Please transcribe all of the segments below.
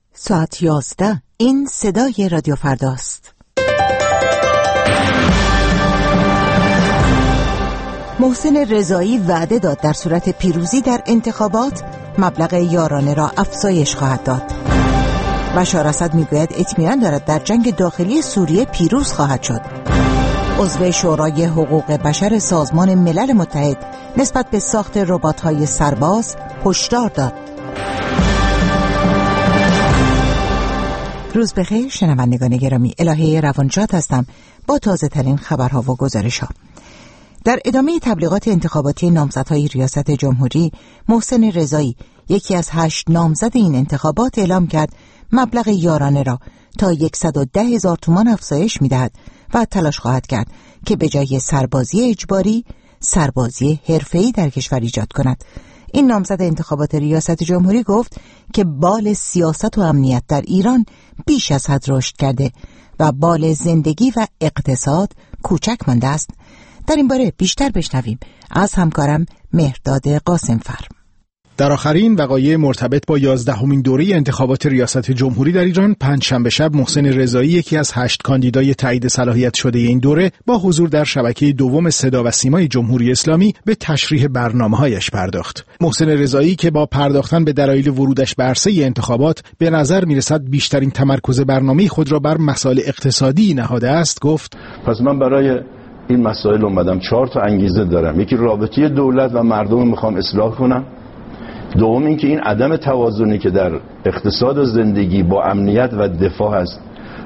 ساعت 11. این صدای رادیو فرداست. محسن رضایی وعده داد در صورت پیروزی در انتخابات مبلغ یارانه را افزایش خواهد داد. بشار اسد میگوید اطمینان دارد در جنگ داخلی سوریه پیروز خواهد شد. عضو شورای حقوق بشر سازمان ملل متحد نسبت به ساخت ربات‌های سرباز هشدار داد. روز بخیر شنوندگان گرامی، الهه روانشاد هستم با تازه ترین خبرها و گزارش‌ها. در ادامه تبلیغات انتخاباتی نامزدهای ریاست جمهوری، محسن رضایی یکی از 8 نامزد این انتخابات اعلام کرد مبلغ یارانه را تا 110,000 تومان افزایش می‌دهد و تلاش خواهد کرد که به جای سربازی اجباری، سربازی حرفه‌ای در کشور ایجاد کند. این نامزد انتخابات ریاست جمهوری گفت که بال سیاست و امنیت در ایران بیش از حد رشد کرده و بال زندگی و اقتصاد کوچک مانده است. در این باره بیشتر بشنویم از همکارم مهرداد قاسمفر. در آخرین وقایع مرتبط با 11مین دوره انتخابات ریاست جمهوری در ایران، پنجشنبه شب محسن رضایی یکی از 8 کاندیدای تایید صلاحیت شده این دوره با حضور در شبکه دوم صدا و سیمای جمهوری اسلامی به تشریح برنامه‌هایش پرداخت. محسن رضایی که با پرداختن به دلایل ورودش به عرصه انتخابات به نظر می‌رسد بیشترین تمرکز برنامه خود را بر مسائل اقتصادی نهاده است، گفت: پس من برای این مسائل اومدم 4 تا انگیزه دارم. یکی رابطه دولت و مردم میخوام اصلاح کنم. دوم این که این عدم توازنی که در اقتصاد و زندگی با امنیت و دفاع هست،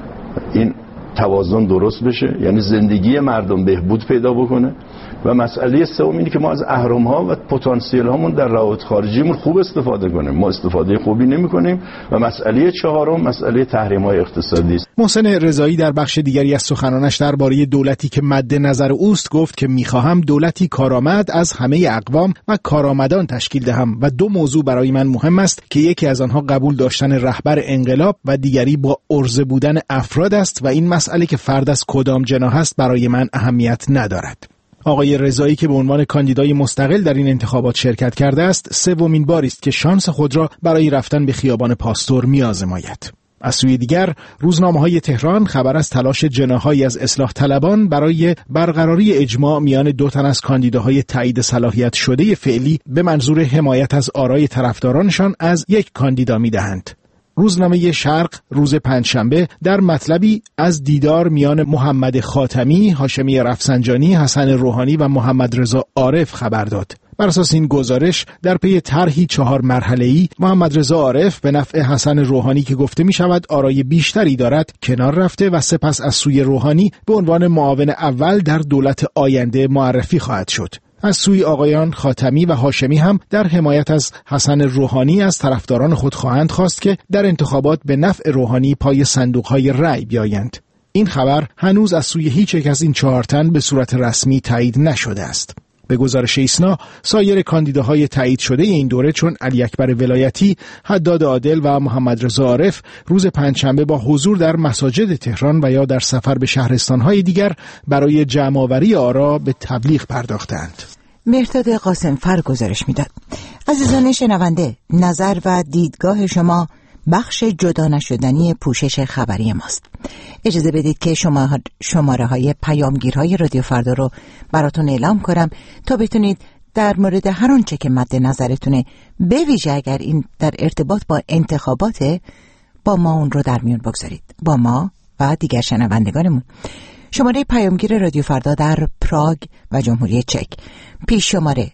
این توازن درست بشه، یعنی زندگی مردم بهبود پیدا بکنه. و مسئله سوم اینه که ما از اهرم‌ها و پتانسیل هامون در روابط خارجیمون خوب استفاده کنیم. ما استفاده خوبی نمی‌کنیم. و مسئله چهارم مسئله تحریم‌های اقتصادی است. محسن رضایی در بخش دیگری از سخنانش درباره دولتی که مد نظر اوست گفت که می‌خواهم دولتی کارآمد از همه اقوام و کارآمدان تشکیل دهم و 2 موضوع برای من مهم است که یکی از آنها قبول داشتن رهبر انقلاب و دیگری با عرضه بودن افراد است و این مسئله که فرد از کدام جناح است برای من اهمیت ندارد. آقای رضایی که به عنوان کاندیدای مستقل در این انتخابات شرکت کرده است، 3مین باری است که شانس خود را برای رفتن به خیابان پاستور می‌آزماید. از سوی دیگر، روزنامه‌های تهران خبر از تلاش جناح‌هایی از اصلاح طلبان برای برقراری اجماع میان 2 تن از کاندیداهای تایید صلاحیت شده فعلی به منظور حمایت از آرای طرفدارانشان از یک کاندیدا می‌دهند. روزنامه شرق روز پنجشنبه در مطلبی از دیدار میان محمد خاتمی، هاشمی رفسنجانی، حسن روحانی و محمد رضا عارف خبر داد. بر اساس این گزارش در پی طرحی 4 مرحله‌ای محمد رضا عارف به نفع حسن روحانی که گفته می شود آرای بیشتری دارد کنار رفته و سپس از سوی روحانی به عنوان معاون اول در دولت آینده معرفی خواهد شد. از سوی آقایان خاتمی و هاشمی هم در حمایت از حسن روحانی از طرفداران خود خواهند خواست که در انتخابات به نفع روحانی پای صندوق‌های رأی بیایند. این خبر هنوز از سوی هیچ یک از این 4 تن به صورت رسمی تایید نشده است. به گزارش ایسنا، سایر کاندیداهای تایید شده این دوره چون علی اکبر ولایتی، حداد عادل و محمد رضا عارف روز پنجشنبه با حضور در مساجد تهران و یا در سفر به شهرستان‌های دیگر برای جمع‌آوری آرا به تبلیغ پرداختند. مهرداد قاسمفر گزارش میداد. عزیزان شنونده، نظر و دیدگاه شما بخش جدا نشدنی پوشش خبری ماست. اجازه بدید که شماره های پیامگیرهای رادیو فردا رو براتون اعلام کنم تا بتونید در مورد هر آنچه که مد نظرتونه، به ویژه اگر این در ارتباط با انتخاباته، با ما اون رو در میون بگذارید، با ما و دیگر شنوندگانمون. شماره پیامگیر رادیو فردا در پراگ و جمهوری چک، پیش شماره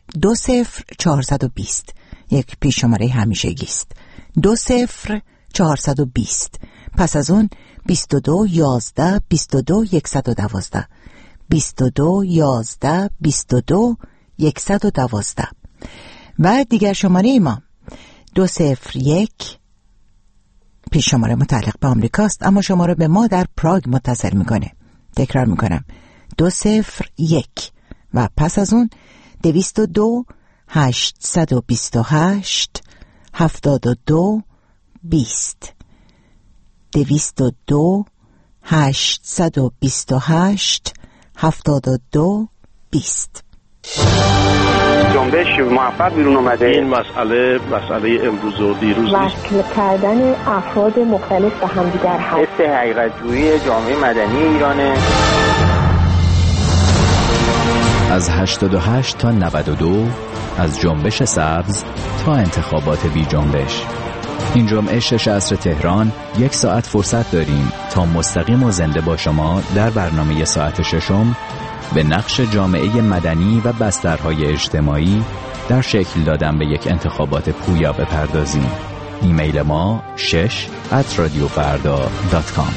20420، یک پیش شماره همیشگی است. 20420. پس از اون 22 11 22 112 22 11 22 112 و دیگر شماره ما 201 پیش شماره متعلق به آمریکاست، اما شماره به ما در پراگ متصل میکنه. تکرار میکنم 201 و پس از اون 202 828 72 20 202 828 72 20. جنبش موفق بیرون اومده. این مسئله امروز و دیروز نیست. وصل کردن افراد مختلف به همدیگر هست. حس حقیقت جویی جامعه مدنی ایرانه. از 88 تا 92، از جنبش سبز تا انتخابات بی جنبش. این جمعه 6 عصر تهران 1 ساعت فرصت داریم تا مستقیم و زنده با شما در برنامه ساعت ششم به نقش جامعه مدنی و بسترهای اجتماعی در شکل دادن به یک انتخابات پویا بپردازیم. ایمیل ما 6@radiofarda.com.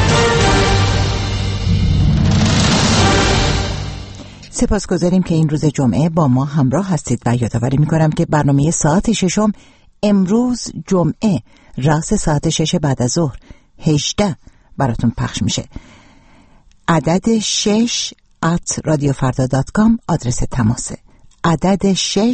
سپاسگزاریم که این روز جمعه با ما همراه هستید و یادآوری می‌کنم که برنامه ساعت ششم امروز جمعه راست ساعت 6 بعد از ظهر 18 براتون پخش میشه. عدد 6@radiofarda.com آدرس تماسه. عدد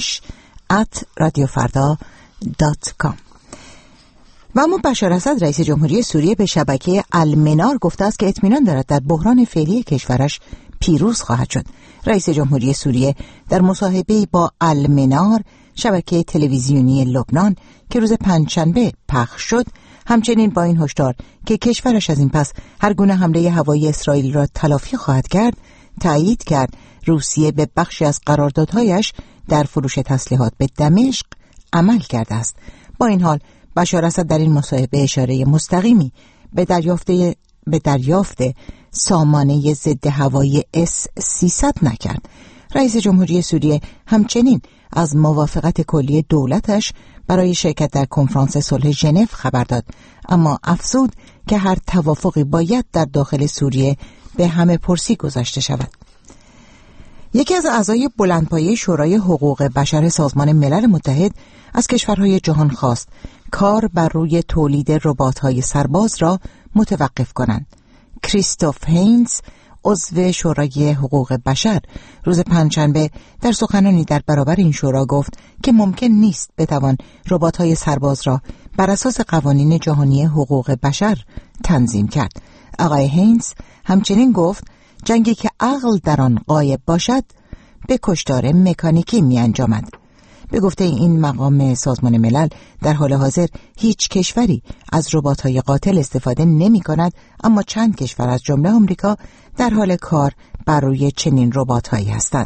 6@radiofarda.com. و اما بشار اسد رئیس جمهوری سوریه به شبکه المنار گفته است که اطمینان دارد در بحران فعلی کشورش پیروز خواهد شد. رئیس جمهوری سوریه در مصاحبه‌ای با المنار شبکه تلویزیونی لبنان که روز پنجشنبه پخش شد همچنین با این هشدار که کشورش از این پس هر گونه حمله هوایی اسرائیل را تلافی خواهد کرد تایید کرد روسیه به بخشی از قراردادهایش در فروش تسلیحات به دمشق عمل کرده است. با این حال بشار اسد در این مصاحبه اشاره مستقیمی به دریافت سامانه ضد هوایی S-300 نکرد. رئیس جمهوری سوریه همچنین از موافقت کلی دولتش برای شرکت در کنفرانس صلح ژنو خبر داد، اما افزود که هر توافقی باید در داخل سوریه به همه پرسی گذاشته شود. یکی از اعضای بلندپایه شورای حقوق بشر سازمان ملل متحد از کشورهای جهان خواست کار بر روی تولید ربات‌های سرباز را متوقف کنند. کریستوف هینز عضو شورای حقوق بشر روز پنجشنبه در سخنانی در برابر این شورا گفت که ممکن نیست بتوان ربات‌های سرباز را بر اساس قوانین جهانی حقوق بشر تنظیم کرد. آقای هینز همچنین گفت جنگی که عقل در آن غایب باشد به کشتار مکانیکی می انجامد. به گفته این مقام سازمان ملل در حال حاضر هیچ کشوری از ربات‌های قاتل استفاده نمی کند، اما چند کشور از جمله آمریکا در حال کار بر روی چنین ربات‌هایی هستند.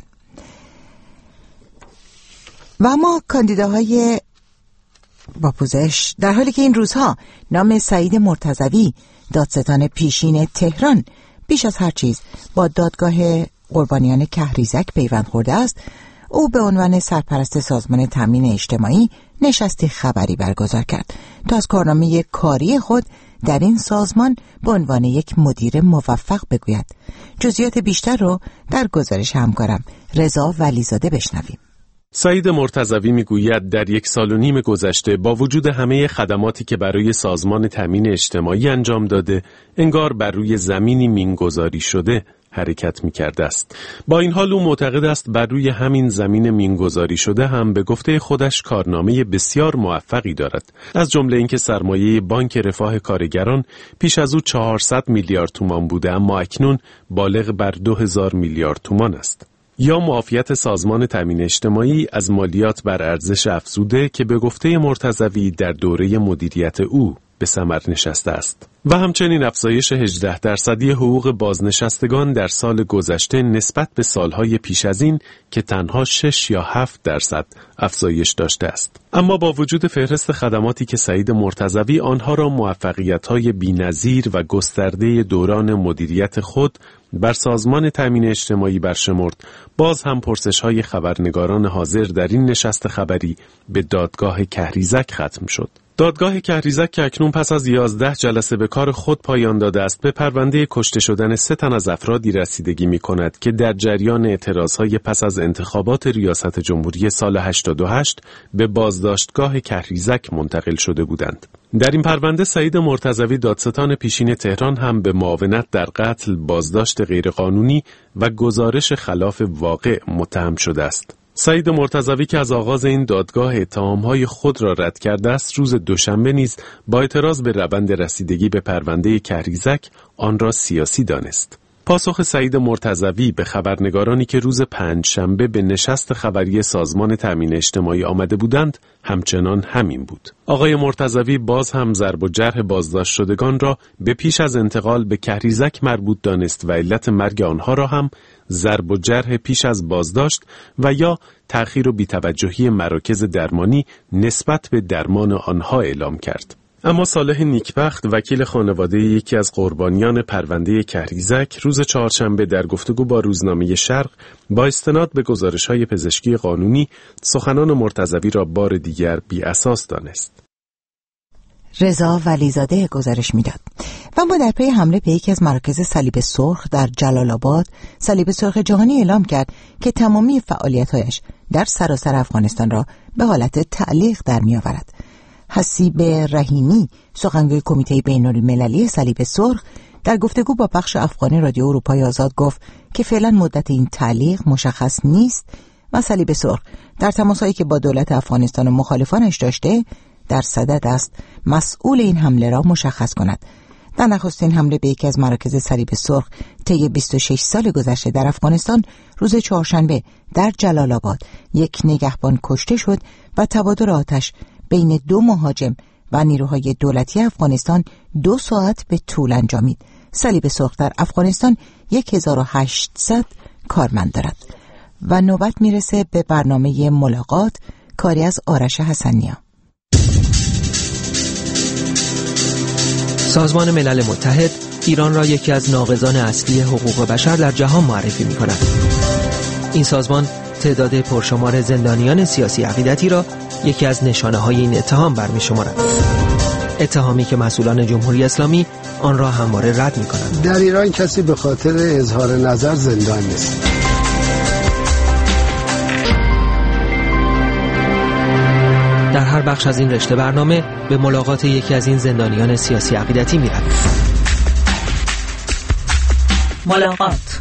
و اما کاندیداهای با پوزش در حالی که این روزها نام سعید مرتضوی دادستان پیشین تهران بیش از هر چیز با دادگاه قربانیان کهریزک پیوند خورده است، او به عنوان سرپرست سازمان تامین اجتماعی نشستی خبری برگزار کرد تا از کارنامه کاری خود در این سازمان به عنوان یک مدیر موفق بگوید. جزئیات بیشتر رو در گزارش همکارم رضا ولیزاده بشنویم. سعید مرتضوی میگوید در 1.5 سال گذشته با وجود همه خدماتی که برای سازمان تامین اجتماعی انجام داده، انگار بر روی زمینی مینگذاری شده حرکت می‌کرده است. با این حال او معتقد است بر روی همین زمین مینگذاری شده هم به گفته خودش کارنامه بسیار موفقی دارد. از جمله اینکه سرمایه بانک رفاه کارگران پیش از او 400 میلیارد تومان بوده، اما اکنون بالغ بر 2000 میلیارد تومان است. یا معافیت سازمان تامین اجتماعی از مالیات بر ارزش افزوده که به گفته مرتضوی در دوره مدیریت او به ثمر نشسته است. و همچنین افزایش 18% حقوق بازنشستگان در سال گذشته نسبت به سالهای پیش از این که تنها 6 یا 7% افزایش داشته است. اما با وجود فهرست خدماتی که سعید مرتضوی آنها را موفقیت‌های بی‌نظیر و گسترده دوران مدیریت خود بر سازمان تامین اجتماعی برشمرد، باز هم پرسش‌های خبرنگاران حاضر در این نشست خبری به دادگاه کهریزک ختم شد. دادگاه کهریزک که اکنون پس از 11 جلسه به کار خود پایان داده است، به پرونده کشته شدن 3 تن از افرادی رسیدگی می کند که در جریان اعتراضهای پس از انتخابات ریاست جمهوری سال 88 به بازداشتگاه کهریزک منتقل شده بودند. در این پرونده سعید مرتضوی دادستان پیشین تهران هم به معاونت در قتل، بازداشت غیرقانونی و گزارش خلاف واقع متهم شده است. سعید مرتضوی که از آغاز این دادگاه اتهامهای خود را رد کرده است، روز دوشنبه نیز با اعتراض به روند رسیدگی به پرونده کهریزک آن را سیاسی دانست. پاسخ سعید مرتضوی به خبرنگارانی که روز پنجشنبه به نشست خبری سازمان تامین اجتماعی آمده بودند همچنان همین بود. آقای مرتضوی باز هم ضرب و جرح بازداشت شدگان را به پیش از انتقال به کهریزک مربوط دانست و علت مرگ آنها را هم ضرب و جرح پیش از بازداشت و یا تأخیر و بی‌توجهی مراکز درمانی نسبت به درمان آنها اعلام کرد. اما صالح نیکبخت وکیل خانواده یکی از قربانیان پرونده کهریزک روز چهارشنبه در گفتگو با روزنامه شرق با استناد به گزارش‌های پزشکی قانونی سخنان مرتضوی را بار دیگر بی اساس دانست. رضا ولیزاده گزارش میداد. و ما در پی حمله به یکی از مراکز صلیب سرخ در جلال آباد، صلیب سرخ جهانی اعلام کرد که تمامی فعالیت‌هایش در سراسر افغانستان را به حالت تعلیق در می‌آورد. حسیب رحیمی، سخنگوی کمیته بین‌المللی صلیب سرخ، در گفتگو با بخش افغانی رادیو اروپای آزاد گفت که فعلا مدت این تعلیق مشخص نیست و صلیب سرخ در تماسایی که با دولت افغانستان و مخالفانش داشته در صدد است مسئول این حمله را مشخص کند. در نخستین حمله به یکی از مراکز صلیب سرخ طی 26 سال گذشته در افغانستان روز چهارشنبه در جلال آباد یک نگهبان کشته شد و تبادل آتش بین دو مهاجم و نیروهای دولتی افغانستان 2 ساعت به طول انجامید. صلیب سرخ در افغانستان 1800 کارمند دارد. و نوبت میرسه به برنامه ملاقات، کاری از آرش حسنیا. سازمان ملل متحد ایران را یکی از ناقضان اصلی حقوق بشر در جهان معرفی می کند. این سازمان تعداد پرشمار زندانیان سیاسی عقیدتی را یکی از نشانه‌های این اتهام برمی شمارد. اتهامی که مسئولان جمهوری اسلامی آن را همواره رد می کنند. در ایران کسی به خاطر اظهار نظر زندان نیست. در هر بخش از این رشته برنامه به ملاقات یکی از این زندانیان سیاسی عقیدتی می رویم. ملاقات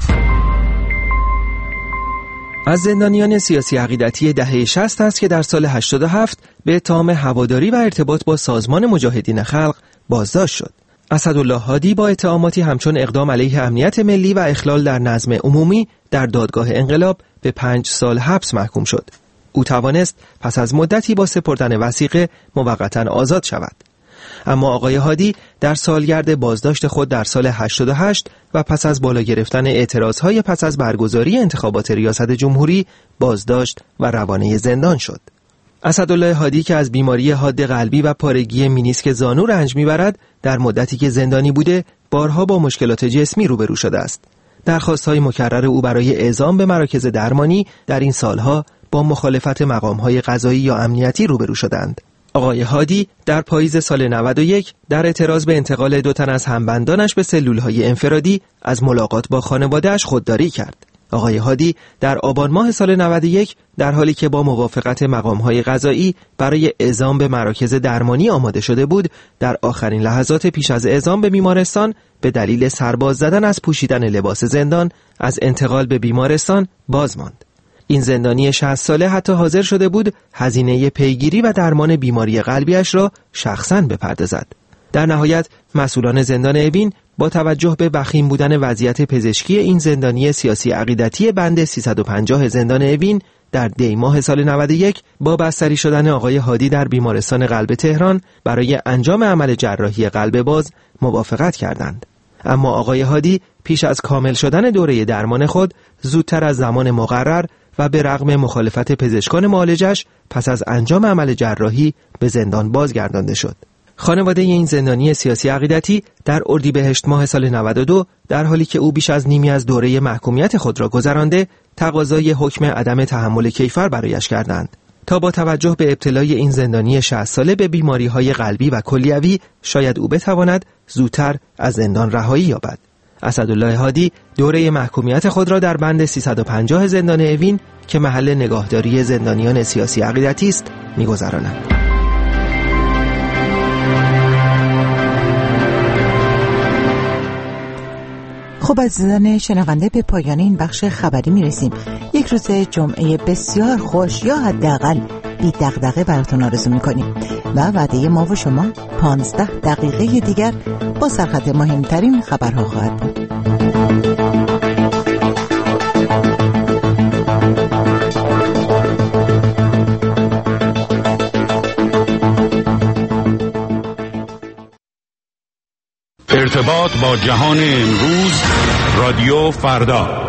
از زندانیان سیاسی عقیدتی دهه 60 است که در سال 87 به اتهام هواداری و ارتباط با سازمان مجاهدین خلق بازداشت شد. اسدالله هادی با اتهاماتی همچون اقدام علیه امنیت ملی و اخلال در نظم عمومی در دادگاه انقلاب به 5 سال حبس محکوم شد. او توانست پس از مدتی با سپردن وثیقه موقتا آزاد شود. اما آقای هادی در سالگرد بازداشت خود در سال 88 و پس از بالا گرفتن اعتراضهای پس از برگزاری انتخابات ریاست جمهوری بازداشت و روانه زندان شد. اسدالله هادی که از بیماری حاد قلبی و پارگی مینیسک زانو رنج میبرد، در مدتی که زندانی بوده بارها با مشکلات جسمی روبرو شده است. درخواست‌های مکرر او برای اعزام به مراکز درمانی در این سالها با مخالفت مقام‌های قضایی یا امنیتی روبرو شدند. آقای هادی در پاییز سال 91 در اعتراض به انتقال 2 تن از همبندانش به سلول‌های انفرادی از ملاقات با خانواده‌اش خودداری کرد. آقای هادی در آبان ماه سال 91 در حالی که با موافقت مقام‌های قضایی برای اعزام به مراکز درمانی آماده شده بود، در آخرین لحظات پیش از اعزام به بیمارستان به دلیل سرباز زدن از پوشیدن لباس زندان از انتقال به بیمارستان باز ماند. این زندانی 60 ساله حتی حاضر شده بود هزینه پیگیری و درمان بیماری قلبیش را شخصاً بپردازد. در نهایت مسئولان زندان اوین با توجه به وخیم بودن وضعیت پزشکی این زندانی سیاسی عقیدتی بند 350 زندان اوین در دی ماه سال 91 با بستری شدن آقای هادی در بیمارستان قلب تهران برای انجام عمل جراحی قلب باز موافقت کردند. اما آقای هادی پیش از کامل شدن دوره درمان خود زودتر از زمان مقرر و به رغم مخالفت پزشکان معالجش پس از انجام عمل جراحی به زندان بازگردانده شد. خانواده این زندانی سیاسی عقیدتی در اردیبهشت ماه سال 92 در حالی که او بیش از نیمی از دوره محکومیت خود را گذرانده تقاضای حکم عدم تحمل کیفر برایش کردند تا با توجه به ابتلای این زندانی 60 ساله به بیماری‌های قلبی و کلیوی شاید او بتواند زودتر از زندان رهایی یابد. اسدالله هادی دوره محکومیت خود را در بند 350 زندان اوین که محل نگاهداری زندانیان سیاسی عقیدتی است می‌گذراند. خب عزیزان شنونده، به پایان این بخش خبری میرسیم. یک روز جمعه بسیار خوش یا حداقل بی دغدغه براتون آرزو میکنیم و وعده ما و شما 15 دقیقه دیگر با سرخط مهمترین خبرها خواهد بود. ارتباط با جهان امروز، رادیو فردا.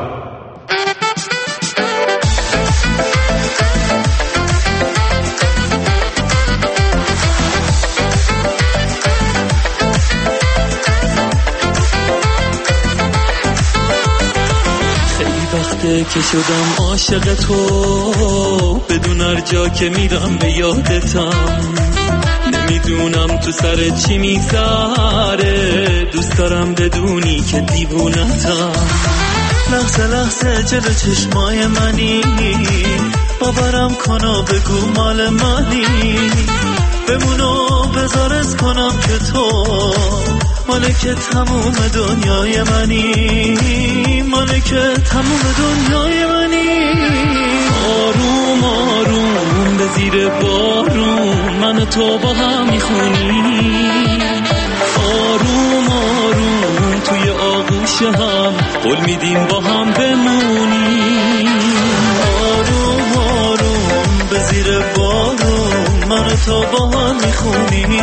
که شدم عاشق تو، بدون هر جا که میرم به یادتم، نمیدونم تو سر چی میذاره، دوست دارم بدونی که دیوونتم. لحظه لحظه جلو چشمای منی، باورم کنا بگو مال منی، بمونو بذارت کنم که تو مالک تموم دنیای منی، مالک تموم دنیای منی. آروم آروم به زیر بارون من و تو با هم میخونی، آروم آروم توی آغوش هم قول میدیم با هم بمونی. آروم آروم به زیر بارون من و تو با هم میخونی،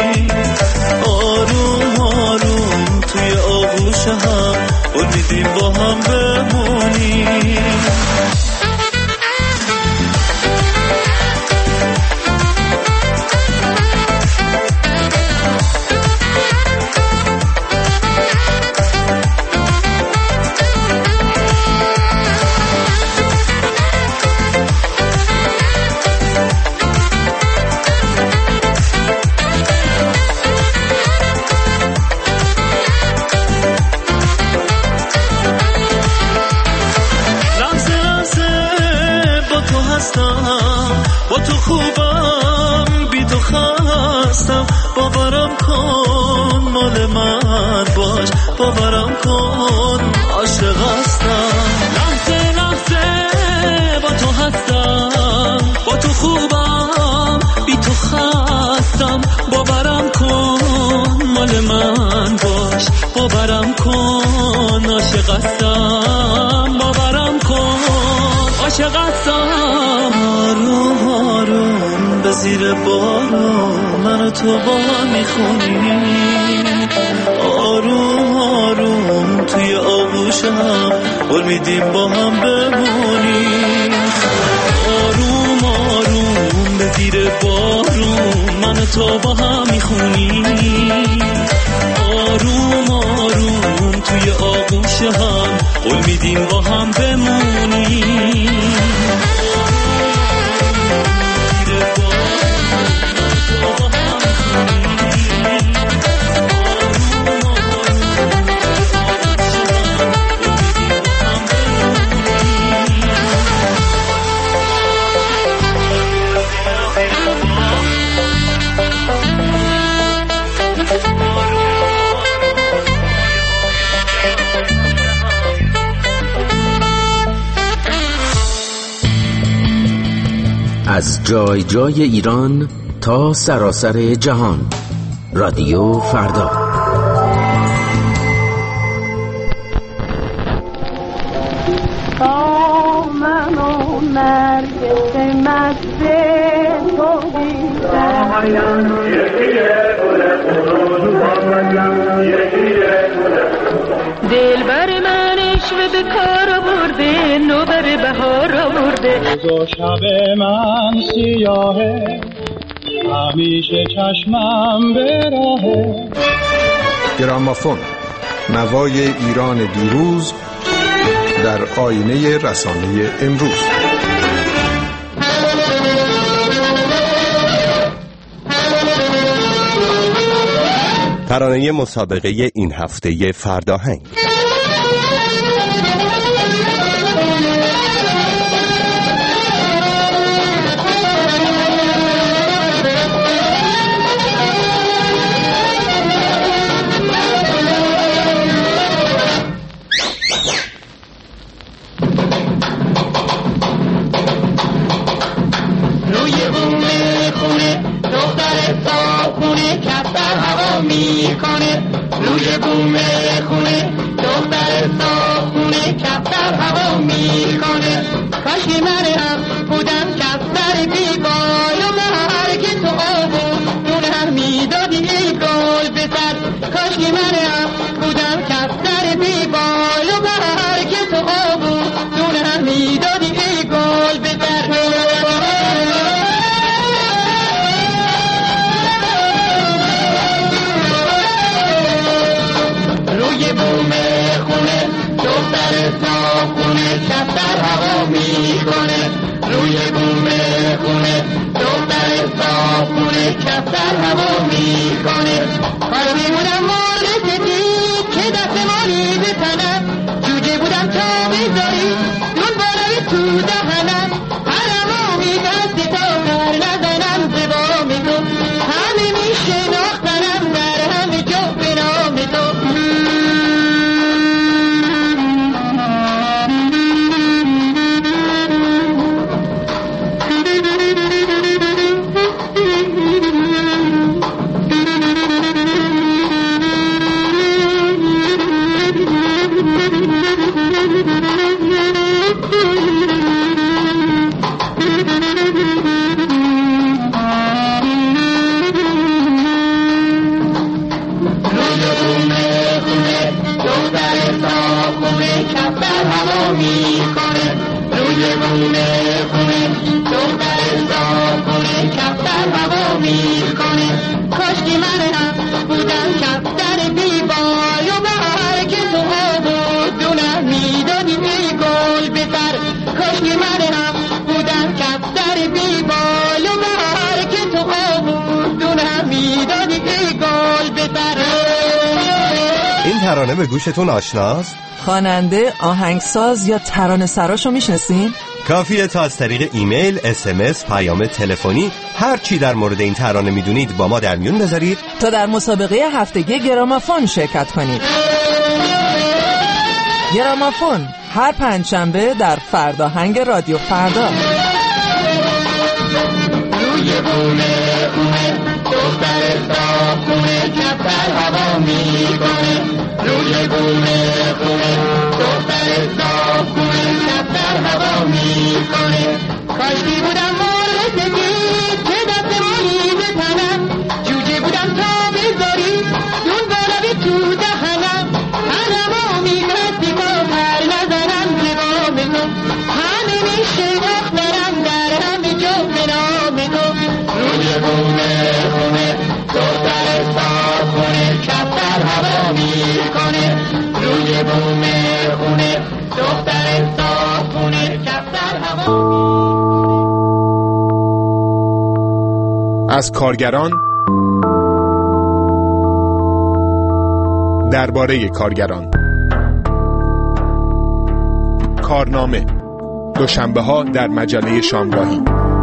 آروم آروم توی آغوش هم قول میدیم با هم بمونی. با تو خوبم بی تو خستم، باورم کن مال من باش، باورم کن عاشق هستم. لحظه لحظه با تو هستم، با تو خوبم بی تو خستم، باورم کن مال من باش، باورم کن عاشق هستم، باورم کن عاشق هستم. آروم آروم به زیر بارون من و تو با هم میخونی، آروم آروم توی آغوش هم قول میدیم با هم بمونی. آروم آروم به زیر بارون من و تو با هم میخونی، آروم آروم توی آغوش هم قول میدیم با هم بمونی. از جای جای ایران تا سراسر جهان، رادیو فردا. با من و نرگس مست تو دیدم، دلبر من عشوه به کار آورده، نوبر بهار آورده. روز و شب من سیاهه، همیشه چشمم به راهه. گرامافون، نوای ایران دیروز در آینه رسانه امروز. ترانه مسابقه این هفته فرداهنگ. روی بوم خونه دختر صاحونه کفتر هوا میکنه. کاشی من هم بودم کفتر بیبای و هر که تو آبو دون هر میدادی ای گل به سر کاش که منم بودم کفتر بی بال و پر که تو آبو دونم میدادی ای گل به در. روی بوم خونه دختر صاحونه کفتر هوا میکنه. روی بوم خونه دختر صاحونه کفتر هوا میکنه. کاری بودم مال سفید که دست مالی به تنم، جوجه بودم تا میذاری دون بالای تو دهنم. هرمو میبستی تا پر نزنم زبام تو، همه میشناختنم در همه جا به نام تو. این ترانه به گوشتون آشناست؟ خواننده، آهنگساز یا ترانه سراشو میشناسین؟ کافیه تا از طریق ایمیل، SMS، پیام تلفنی هر چی در مورد این ترانه میدونید با ما در میون بذارید تا در مسابقه هفتگی گرامافون شرکت کنید. گرامافون هر پنجشنبه در فرداهنگ رادیو فردا. روی بومه دختر صاحونه کفتر هوا میکنه. روی بومه دختر صاحونه کفتر هوا میکنه. کاشکی بودم مال سفید که دست مالی به تنم، جوجه بودم تا بذاری دون بالای تو دهنم. هرمو میبستی تا پر نزنم زبام تو، همه میشناختنم در همه جا به نام تو. روی بومه دختر صاحونه کفتر هوا میکنه. روی بومه دختر صاحونه کفتر هوا میکنه. از کارگران درباره کارگران. کارنامه دوشنبه‌ها در مجله شامگاهی.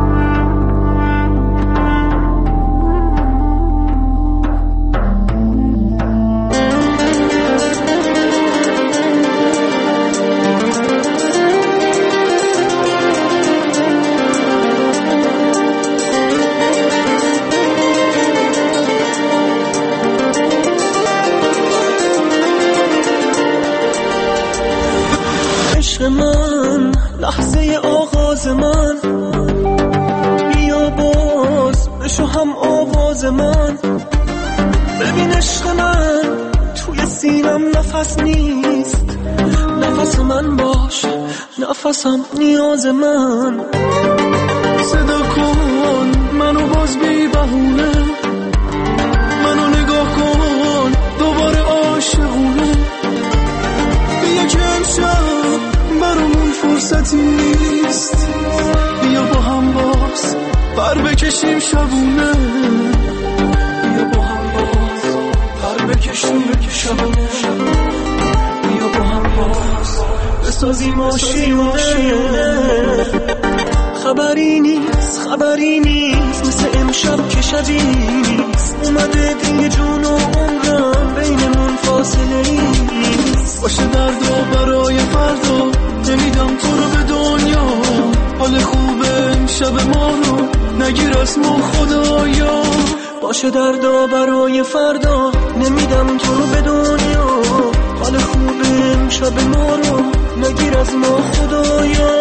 من لحظه آغاز من، بیا باز بشو هم آواز من. ببین عشق من توی سینم نفس نیست، نفس من باش نفسم نیاز من. صدا کن منو باز بی بهونه، منو نگاه کن دوباره عاشقونه. بیا که امشب برامون فرصتی نیست، بیا با هم باز پر بکشیم شبونه. بیا با هم باز پر بکشیم شبونه. بیا با هم باز بسازیم آشیونه. خبری نیست مثل امشب که شبی نیست. اومده دیگه جون و عمرم بینمون فاصله نیست. باشه دردا برای فردا، نمیدم تو رو به دنیا. حال خوبه امشب ما رو نگیر از ما خدایا. باشه دردا برای فردا، نمیدم تو رو به دنیا. حال خوبه امشب ما رو نگیر از ما خدایا.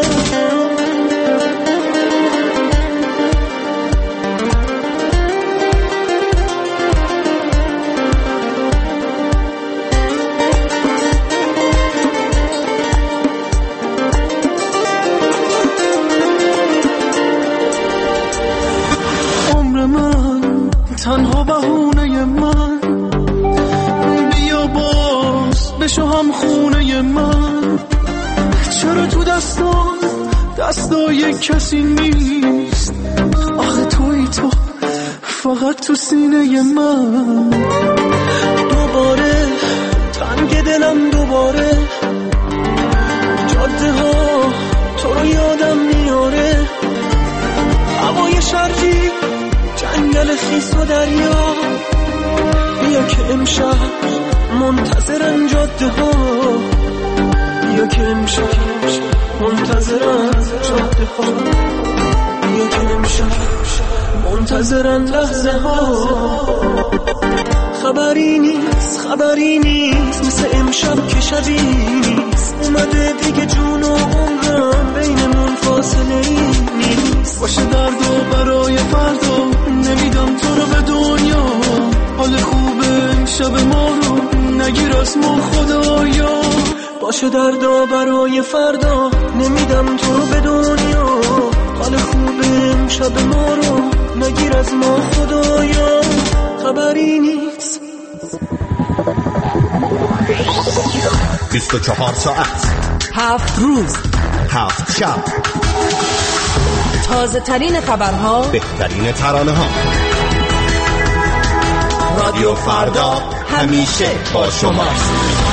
دستای کسی نیست. آخه توی تو فقط تو سینه من. دوباره تنگ دلم، دوباره جاده ها تو رو یادم میاره. هوای شرقی، جنگل خیس و دریا. بیا که امشب منتظرن جاده ها. بیا که امشب منتظرن جاده ها. بیا که امشب منتظرن لحظه ها. خبری نیست مثل امشب که شبی نیست. اومده دیگه جون و عمرم بینمون فاصله نیست. باشه دردو برای فردا، نمیدم تو رو به دنیا. حال خوبه شب ما رو نگیر از ما خدایا. باشه دردو برای فردا، نمیدم تو رو به دنیا. حال خوبه شب ما رو نگیر از ما خدایا. خبری نیست. 24 ساعت، 7 روز، 7 شب، تازه ترین خبرها، بهترین ترانه ها. رادیو فردا همیشه با شماست.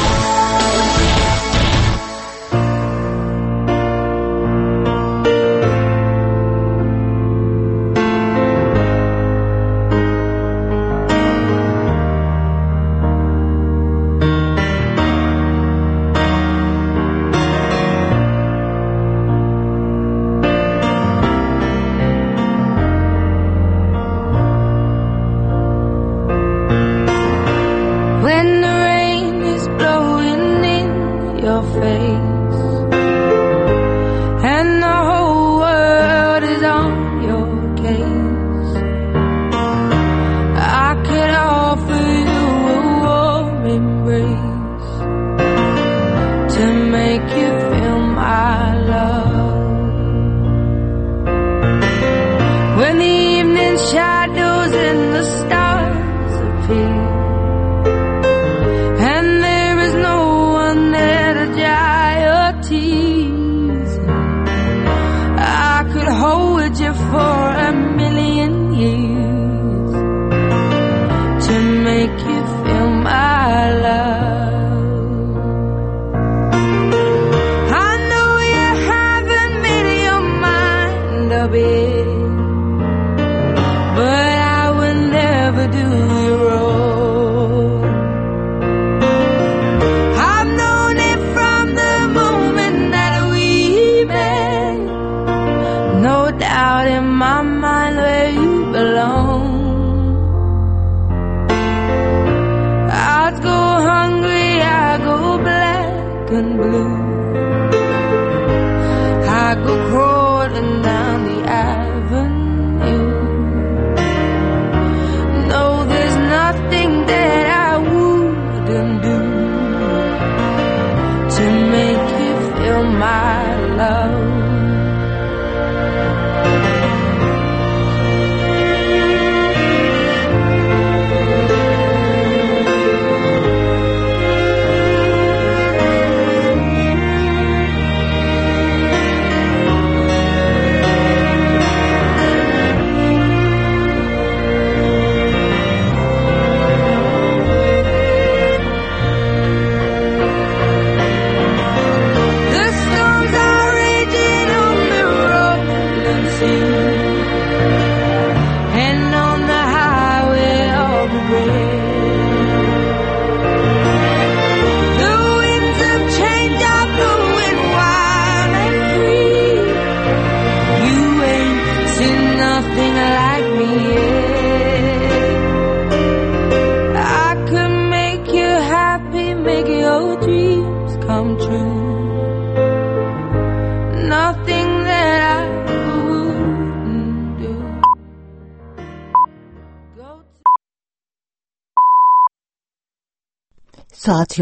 ساعت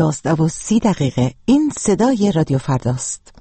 11:30. این صدای رادیو فرداست.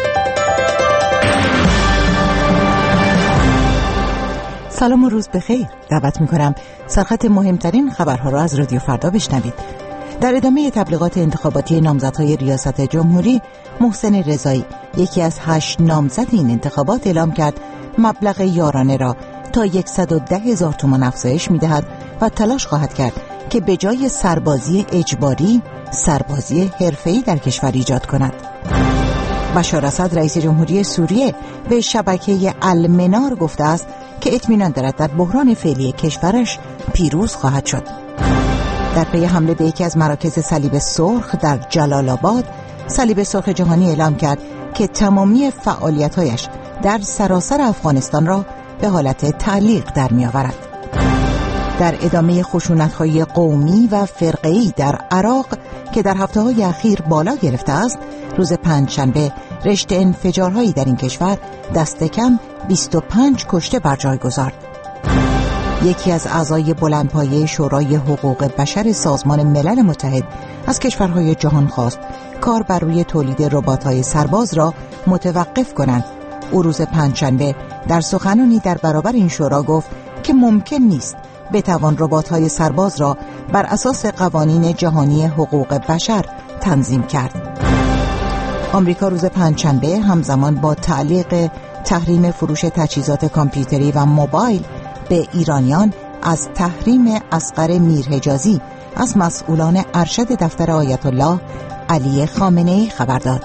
سلام و روز بخیر. دعوت میکنم سرخط مهمترین خبرها را از رادیو فردا بشنوید. در ادامه تبلیغات انتخاباتی نامزدهای ریاست جمهوری، محسن رضایی یکی از 8 نامزد این انتخابات اعلام کرد مبلغ یارانه را تا 110,000 تومان افزایش می‌دهد و تلاش خواهد کرد که به جای سربازی اجباری، سربازی حرفه‌ای در کشور ایجاد کند. بشار اسد رئیس جمهوری سوریه به شبکه المنار گفته است که اطمینان دارد در بحران فعلی کشورش پیروز خواهد شد. در پی حمله به یکی از مراکز صلیب سرخ در جلال آباد، صلیب سرخ جهانی اعلام کرد که تمامی فعالیت‌هایش در سراسر افغانستان را به حالت تعلیق در می‌آورد. در ادامه خشونت‌های قومی و فرقه‌ای در عراق که در هفته‌های اخیر بالا گرفته است، روز پنجشنبه رشته انفجارهایی در این کشور دست کم 25 کشته بر جای گذارد. یکی از اعضای بلندپایه شورای حقوق بشر سازمان ملل متحد از کشورهای جهان خواست کار بر روی تولید ربات‌های سرباز را متوقف کنند. او روز پنجشنبه در سخنانی در برابر این شورا گفت که ممکن نیست بتوان ربات‌های سرباز را بر اساس قوانین جهانی حقوق بشر تنظیم کرد. آمریکا روز پنجشنبه همزمان با تعلیق تحریم فروش تجهیزات کامپیوتری و موبایل به ایرانیان از تحریم اصغر میرحجازی از مسئولان ارشد دفتر آیت الله علی خامنه‌ای خبر داد.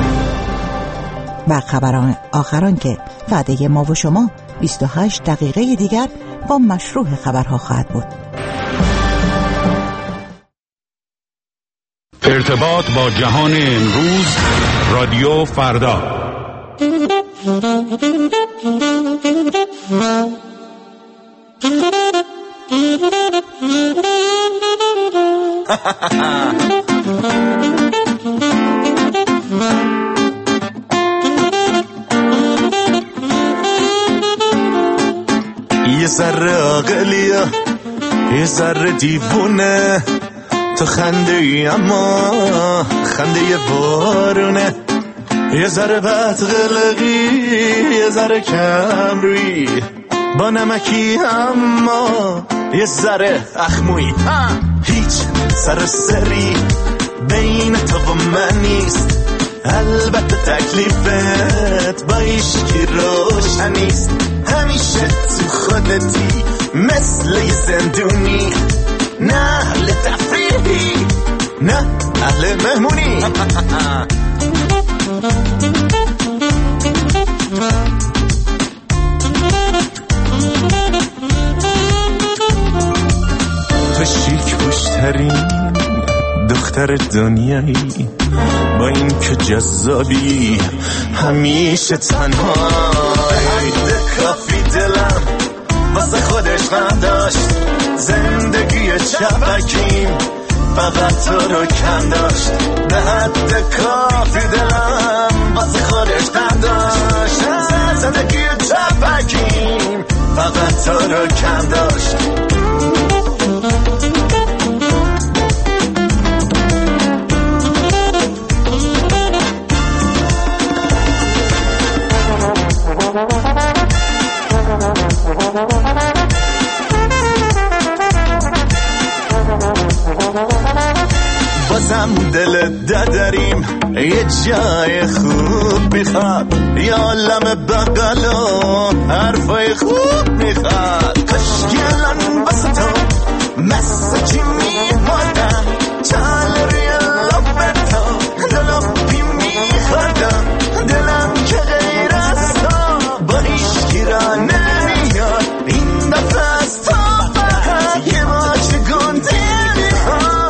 و خبران آخران که وعده ما و شما 28 دقیقه دیگر با مشروع خبرها خواهد بود. ارتباط با جهان امروز، رادیو فردا. یه ذره عاقلیه یه ذره دیوونه، تو خنده ای اما خنده یه بارونه، یه ذره بدقلقی یه ذره کم روی، با نمکی اما یه ذره اخموی، هیچ سر سری بین تو و من نیست، البته تکلیفت با ایشکی روشنیست، همیشه تو خودتی مثل یه زندونی، نه اهل تفریحی نه اهل مهمونی. تو شیک پوشترین دختر دنیایی، با این که جذابی همیشه تنهایی، کافی دلم واسه خودش نداشت، زندگی چپکیم فقط تو رو کم داشت، به حد کافی دلم واسه خودش نداشت، زندگی چپکیم فقط تو رو کم داشت. بازم دل دادریم یه جای خوب میخواد، یه عالم بغل و حرفای خوب میخواد، کشگلان بس تو مسجی میمادم، چال روی لب تو دلوپی میخوادم، دلم که غیر از تو با ایشکی را نمیاد، این دفعه از تو فقط یه ماچ گنده میخواد.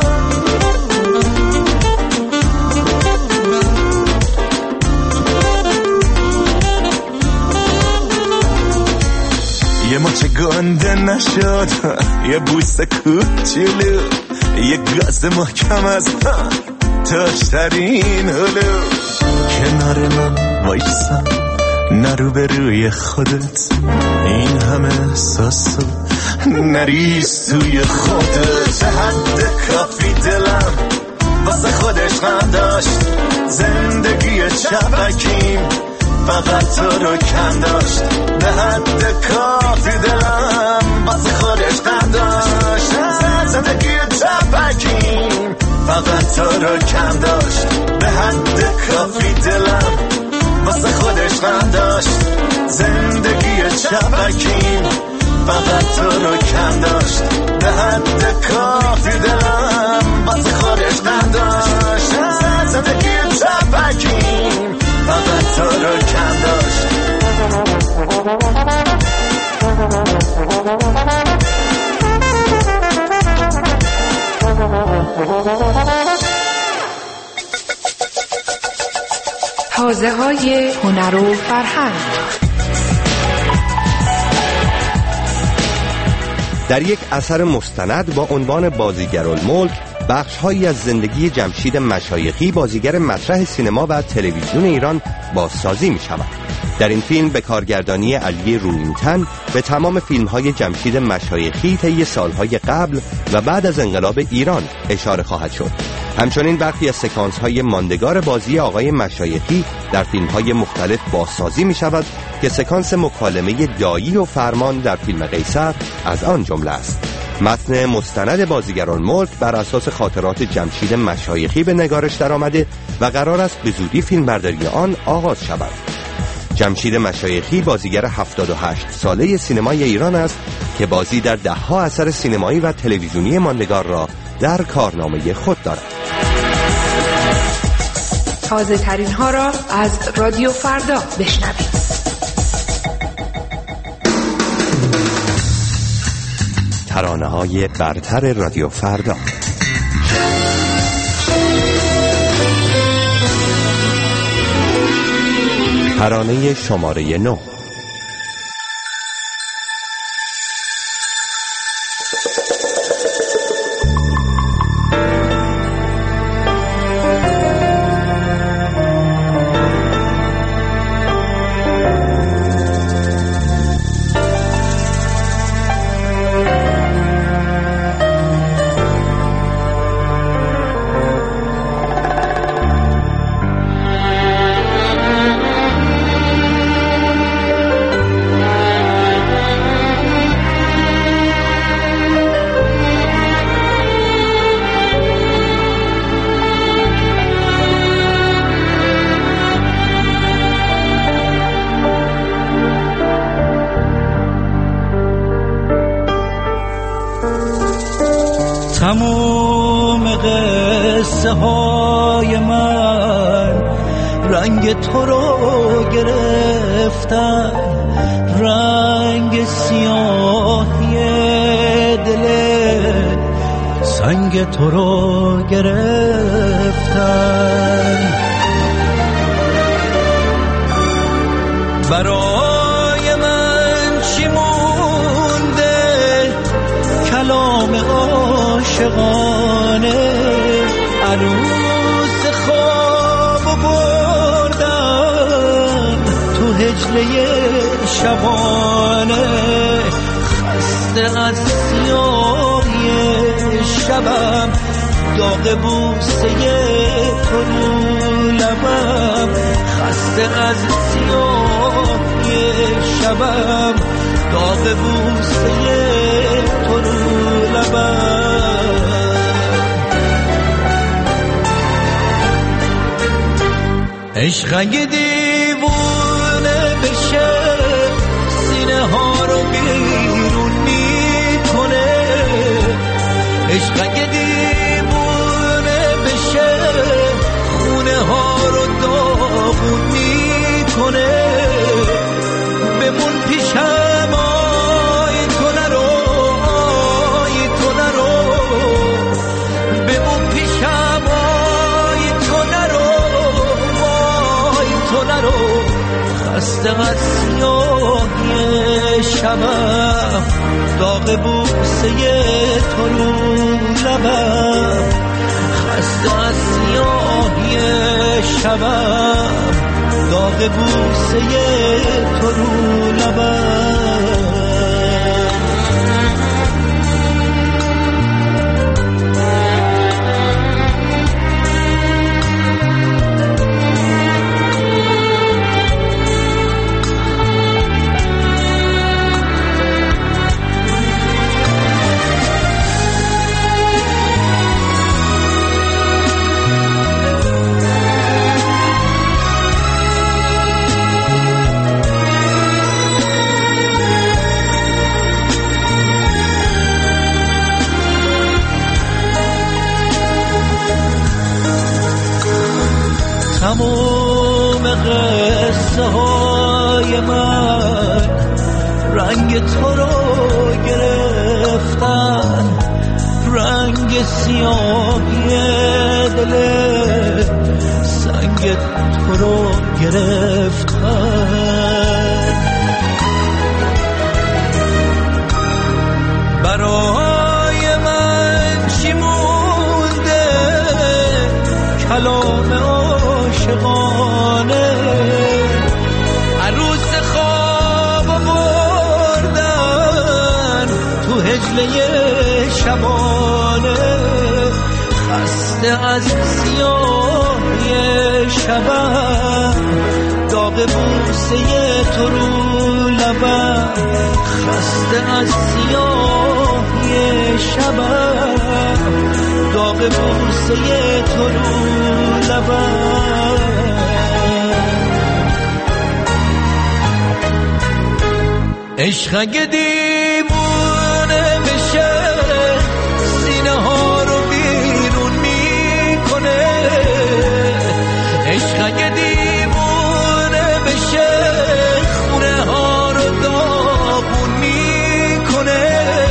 یه مچ گنده نشد، یه بوسه کوچولو، یه گاز محکم از تاشترین هلو، کنار من وایسا نرو به روی خودت، این همه احساسو نریز توی خودت، حد کافی دلم واسه خودش نداشت، زندگی چپکیم فقط تو رو کم داشت، به حد کافی دلم واسه خودش نداشت، زندگی چپکیم رو کم داشت، به حد کافی دلم واسه خودش غم داشت. زندگی چپکیم فقط تو رو کم داشت، به حد کافی دلم واسه خودش غم داشت. زندگی چپکیم فقط تو رو کم داشت. حوزه‌های هنر و فرهنگ. در یک اثر مستند با عنوان بازیگرالملک، بخش‌هایی از زندگی جمشید مشایخی، بازیگر مطرح سینما و تلویزیون ایران، بازسازی می‌شود. در این فیلم به کارگردانی علی رویینتن به تمام فیلم‌های جمشید مشایخی طی سال‌های قبل و بعد از انقلاب ایران اشاره خواهد شد. همچنین برخی از سکانس‌های ماندگار بازی آقای مشایخی در فیلم‌های مختلف بازسازی می‌شود که سکانس مکالمه دایی و فرمان در فیلم قیصر از آن جمله است. متن مستند بازیگرالملک بر اساس خاطرات جمشید مشایخی به نگارش درآمده و قرار است به زودی فیلمبرداری آن آغاز شود. جمشید مشایخی بازیگر 78 ساله سینمای ایران است که بازی در ده‌ها اثر سینمایی و تلویزیونی ماندگار را در کارنامه خود دارد. تازه ترین ها را از رادیو فردا بشنوید. ترانه‌های برتر رادیو فردا. ترانه شماره 9. تمام قصه های من رنگ تو رو گرفتن، رنگ سیاهی دل سنگ تو رو گرفتن. برای من چی مونده کلام عاشقانه، عروس خواب بردم تو هجله شبانه. خسته از سیاهی شبم، داغ بوسه تو رو لبم. خسته از سیاهی شبم، داغ بوسه تو رو لبم. عشق اگه دیوونه بشه سینه ها رو بیرون میکنه. عشق اگه دیوونه بشه خونه ها رو داغون میکنه. بمون پیشم آی تو نرو، آی تو نرو. بمون پیشم آی تو نرو، آی تو نرو. خسته از سیاهی شبم، داغ بوسه تو رو لبم. خسته از سیاهی شبم، داغ بوسه تو رو لبم. تمام قصه های من رنگ تو رو گرفتن، رنگ سیاهی دل سنگ تو رو گرفتن. برای من چی مونده کلام عاشقانه، عروس خواب بردن تو هجله شبانه، خسته از سیاهی شبم داغ بوسه تو رو لبم، خسته از سیاهی شبم داغ بوسه تو رو لبم. عشق اگه دیوونه بشه سینه ها رو بیرون میکنه، عشق اگه دیوونه بشه خونه ها رو داغون میکنه.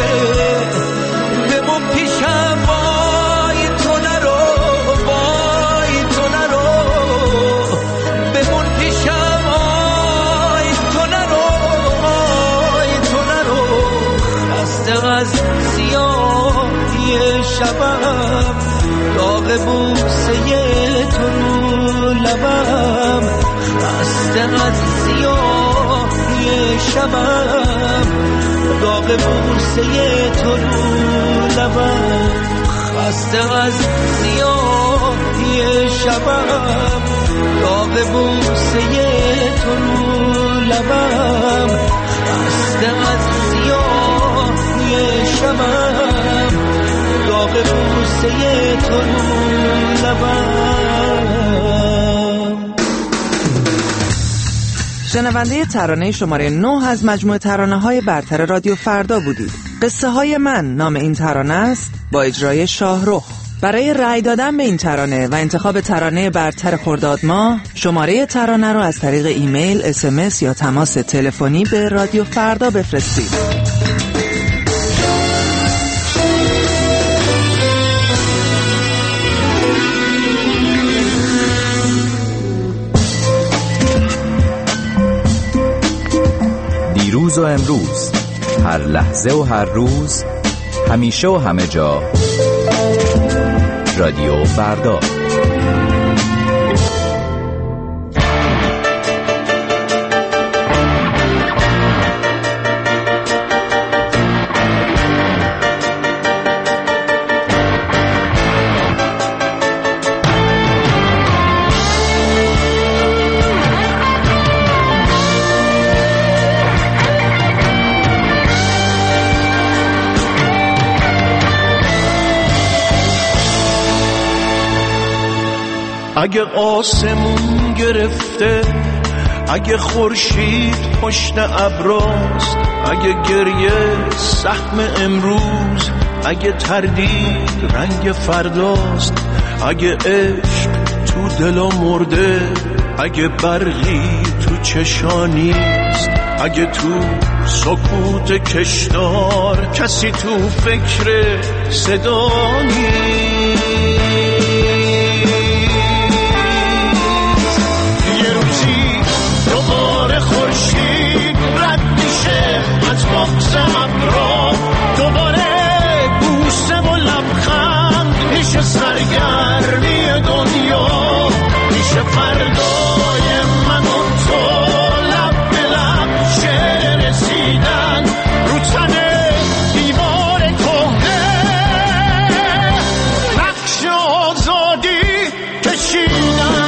بمون پیشم وای تو نرو، وای تو نرو، بمون پیشم وای تو نرو، وای تو نرو. خسته از سیاهی شبم داغ بوسه تو رو لبم، خسته از سیاهی شبم داغ بوسه تو رو لبم، خسته از سیاهی شبم داغ بوسه تو رو لبم، خسته از سیاهی شبم داغ بوسه تو رو لبم. شنونده ترانه شماره 9 از مجموعه ترانه‌های برتر رادیو فردا بودید. قصه های من نام این ترانه است با اجرای شاهرخ. برای رأی دادن به این ترانه و انتخاب ترانه برتر خرداد ماه شماره ترانه رو از طریق ایمیل، SMS یا تماس تلفنی به رادیو فردا بفرستید. دیروز و امروز، هر لحظه و هر روز، همیشه و همه جا، رادیو فردا. اگه آسمون گرفته، اگه خورشید پشت ابراست، اگه گریه سهم امروز، اگه تردید رنگ فرداست، اگه عشق تو دلا مرده، اگه برقی تو چشانیست، اگه تو سکوت کشدار کسی تو فکر صدا نیست. دوباره خورشید رد میشه از بغض ابرا، دوباره بوسه و لبخند میشه سرگرمی دنیا، میشه فردای من و تو لب به لب شعر رسیدن رو تن دیوار کهنه، نقش آزادی کشیدن.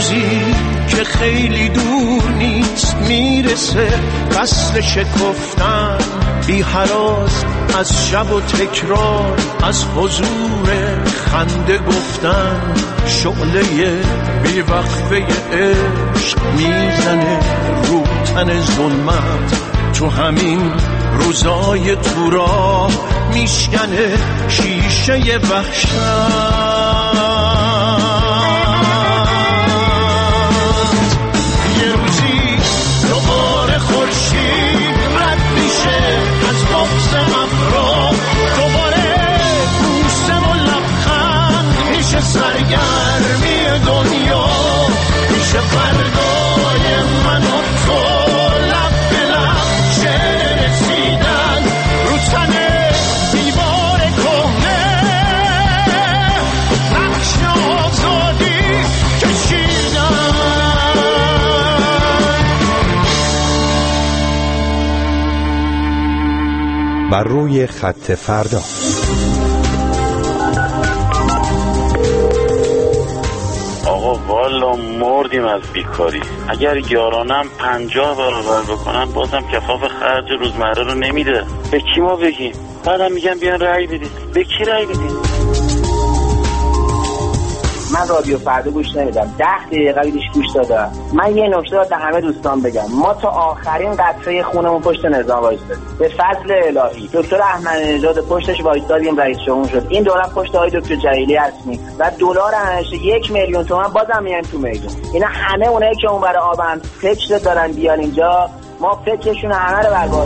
روزی که خیلی دور نیست میرسه فصل شکفتن بی هراس از شب و تکرار از حضور خنده گفتن شعله بی وقفه عشق میزنه رو تن ظلمت تو همین روزای تو راه میشکنه شیشه وحشت یه روزی دوباره خورشید رد میشه از بغض افرا دوباره بوسه و لبخند میشه سرگرمی دنیا میشه فردای من و تو لب به لب شعر رسیدن رو تن دیوار کهنه نقش آزادی کشیدن بر روی خط فردا. آقا والا مردیم از بیکاری. اگر یارانم 50 برابر بکنن بازم کفاف خرج روزمره رو نمیده. به کی ما بگیم؟ بعدم میگن بیان رأی بدید. به کی رأی بدید؟ من رادیو فردا گوش نمیدم. 10 دقیقه بیش گوش دادم. من یه نکته رو به همه دوستان بگم. ما تا آخرین قطره خونمون پشت نظام وایسادیم. به فضل الهی دکتر احمدی‌نژاد پشتش وایسادیم، رئیس جمهور شد. این دولت پشت آقای دکتر جلیلی هستیم و دلار همیشه 1 میلیون تومان بازم میایم تو میدون. اینا همه اونایی که اون برای آبن فکر دارن بیان اینجا، ما فکرشون همه رو برباد.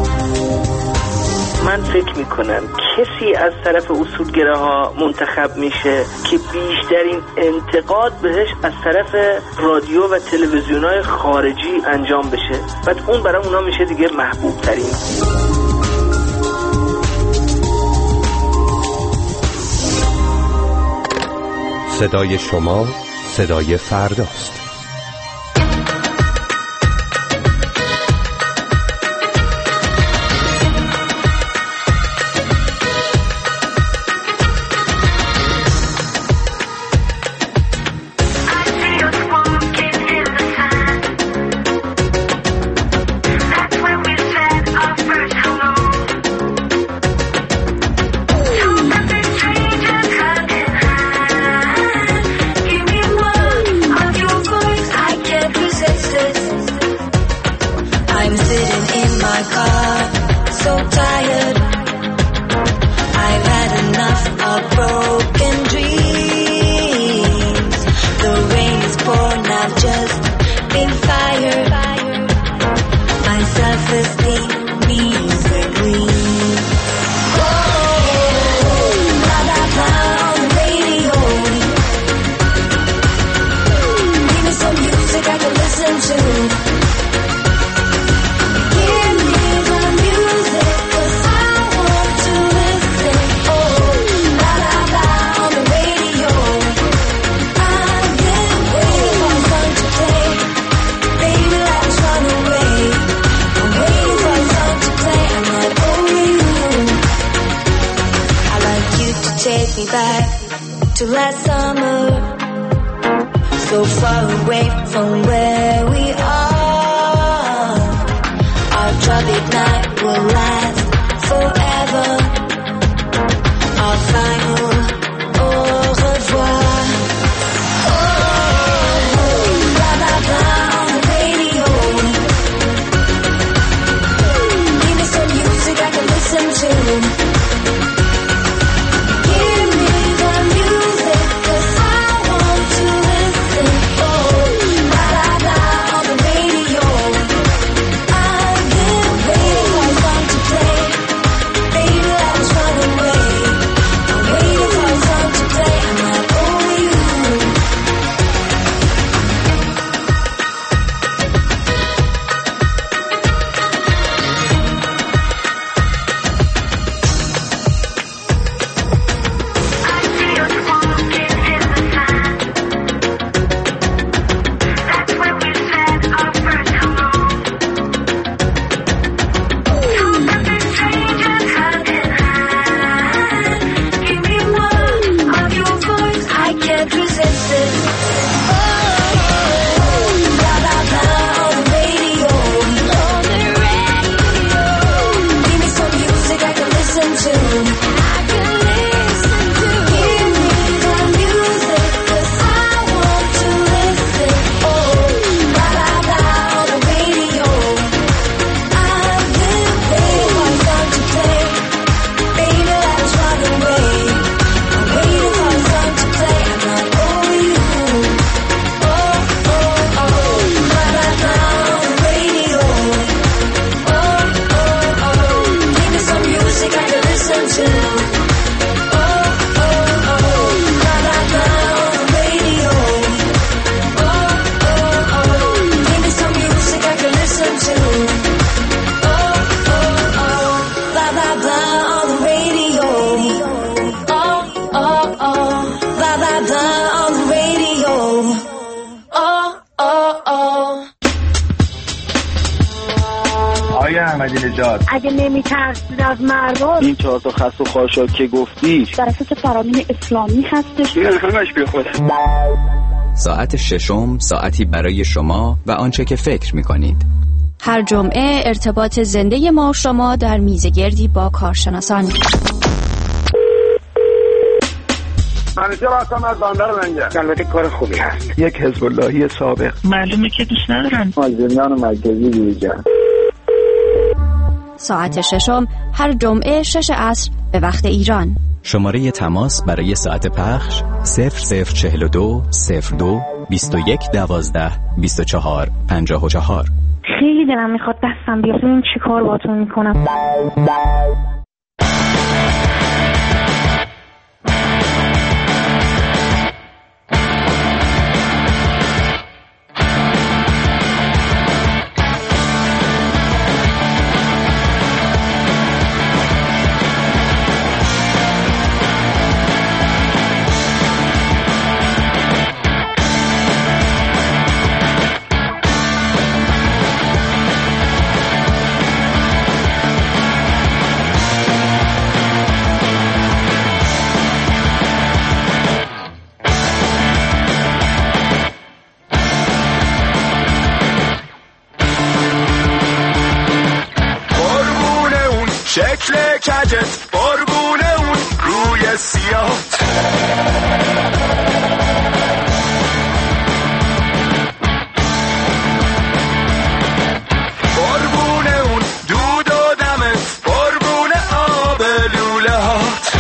من فکر میکنم کسی از طرف اصولگراها منتخب میشه که بیشترین انتقاد بهش از طرف رادیو و تلویزیون‌های خارجی انجام بشه، بعد اون برای اونا میشه دیگه محبوب ترین. صدای شما صدای فرداست. آقای احمدی نژاد، اگه نمیترسید از مردم، این 4 تا خس و خاشاک که گفتی بر اساس فرامین اسلامی هستش. این همش بی خود. ساعت ششم ساعتی برای شما و آنچه که فکر می‌کنید. هر جمعه ارتباط زنده ما شما در میزگردی با کارشناسان. منیجر هستم از بندر لنگر. البته کار خوبی هست. یک حزب اللهی سابق. معلومه که دوست ندارن مازندران مرکزی بیرجن. ساعت ششم هر جمعه 6 عصر به وقت ایران. شماره تماس برای ساعت پخش 0042 02 21 12 24 54. خیلی دلم میخواد دستم بیاد ببینم چی کار باتون میکنم. شکل کجت قربونه اون روی سیاهت، قربونه اون دود و دمت، قربونه آب لوله هات،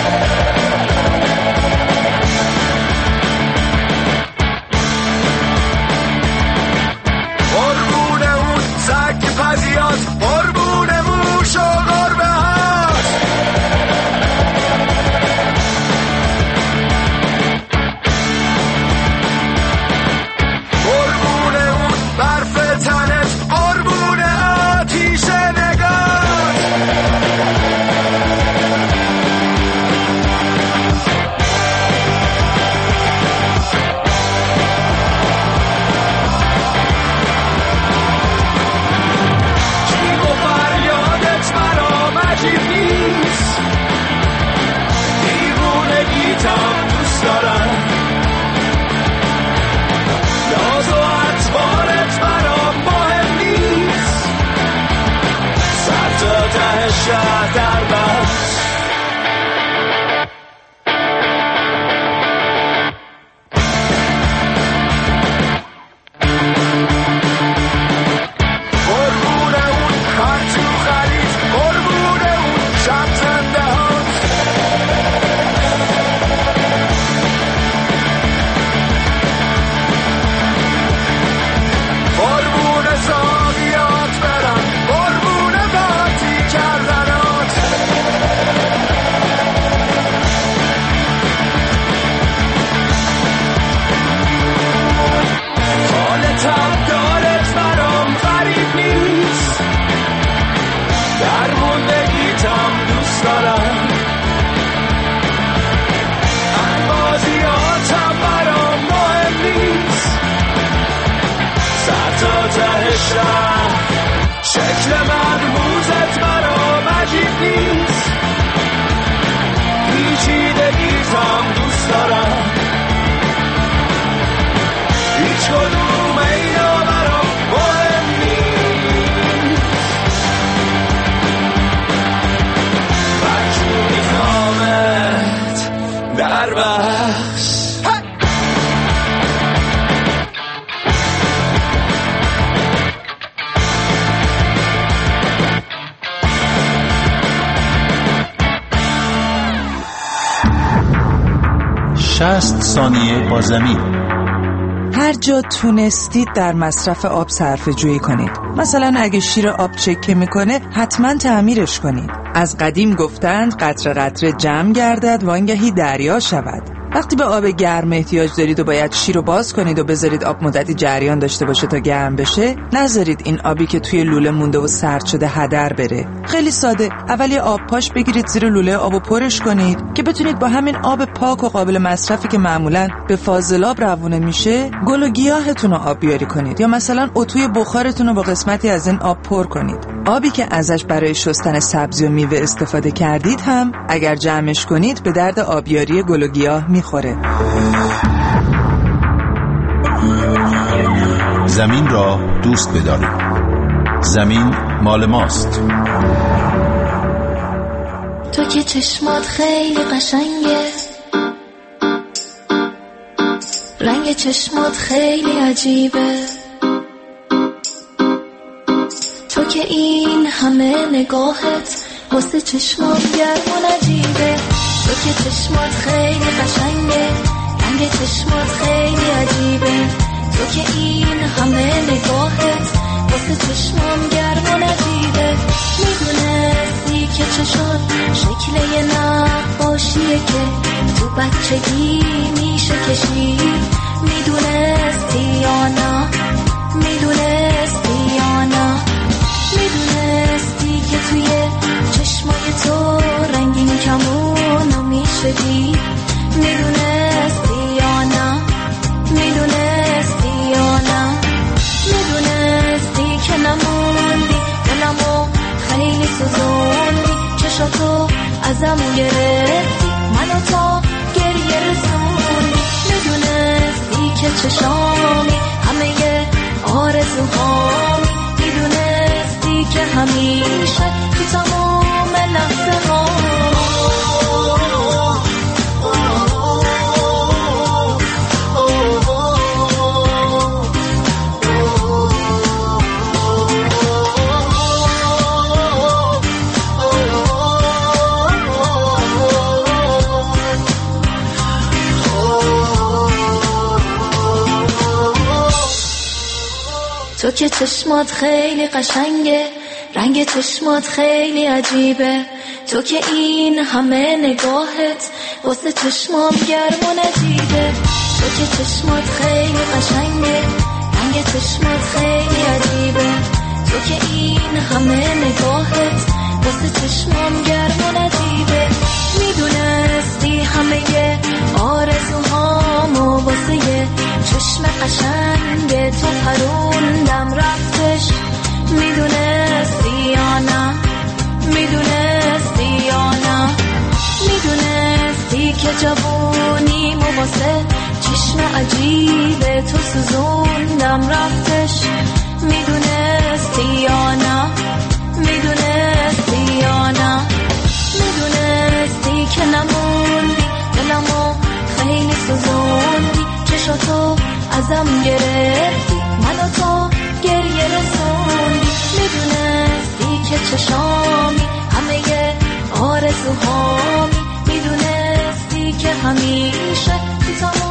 قربونه اون سگ پزیات، قربونه موش و شکل مرموزت برام عجیب نیست، پیچیدگیتم دوست دارم، هیچ کدوم اینا برام مهم نیست، بچونی کامت در بخش. ثانیه با زمین. هر جا تونستید در مصرف آب صرفه جویی کنید. مثلا اگه شیر آب چکه میکنه حتما تعمیرش کنید. از قدیم گفتند قطره قطره جمع گردد وانگهی دریا شود. وقتی به آب گرم احتیاج دارید و باید شیر رو باز کنید و بذارید آب مدتی جریان داشته باشه تا گرم بشه، نذارید این آبی که توی لوله مونده و سرد شده هدر بره. خیلی ساده، اول یه آب پاش بگیرید زیر لوله آبو پرش کنید که بتونید با همین آب پاک و قابل مصرفی که معمولاً به فاضلاب روونه میشه گل و گیاهتون رو آبیاری کنید، یا مثلا اتوی بخارتون رو با قسمتی از این آب پر کنید. آبی که ازش برای شستن سبزی و میوه استفاده کردید هم اگر جمعش کنید به درد آبیاری گل و گیاه میخوره. زمین را دوست بدارید. زمین مال ماست. تو که چشمات خیلی قشنگه، رنگ چشمات خیلی عجیبه، تو که این همه نگاهت واسه چشمات گرم و نجیبه، تو که چشمات خیلی قشنگه، رنگ چشمات خیلی عجیبه، تو که این همه نگاهت واسه چشمام گرم و نجیبه. میدونستی که چشات شکل یه نقاشیه که تو بچگی میشه کشید، میدونستی یا نه، میدونستی یا نه، میدونستی که توی چشمای تو رنگین کمونو میشه دید، میدونستی یا نه، میدونستی یا نه، میدونستی که نموندی دلمو خیلی سوزوندی، چشاتو ازم گرفتی منو تا گریه رسوندی، میدونستی که چشامی همه آرزوهامی، میدونستی که همیشه تو تمام لحظه ها تو که چشمات خیلی قشنگه، رنگ چشمات خیلی عجیبه، تو که این همه نگاهت واسه چشمام گرم و نجیبه، تو که چشمات خیلی قشنگه، رنگ چشمات خیلی عجیبه، تو که این همه نگاهت واسه چشمام گرم و نجیبه، میدونستی همه آرزوهامو واسه یه چشم قشنگ تو پروندم رفتش، میدونستی یا نه، میدونستی یا نه، میدونستی که جوونیمو واسه چشم عجیب تو سوزوندم رفتش، میدونستی یا نه، میدونستی یا نه، میدونستی که نموندی دلمو خیلی سوزوندی، چشاتو ازم گرفتی منو تا گریه رسوندی، میدونستی که چشامی همه آرزوهامی، میدونستی که همیشه تو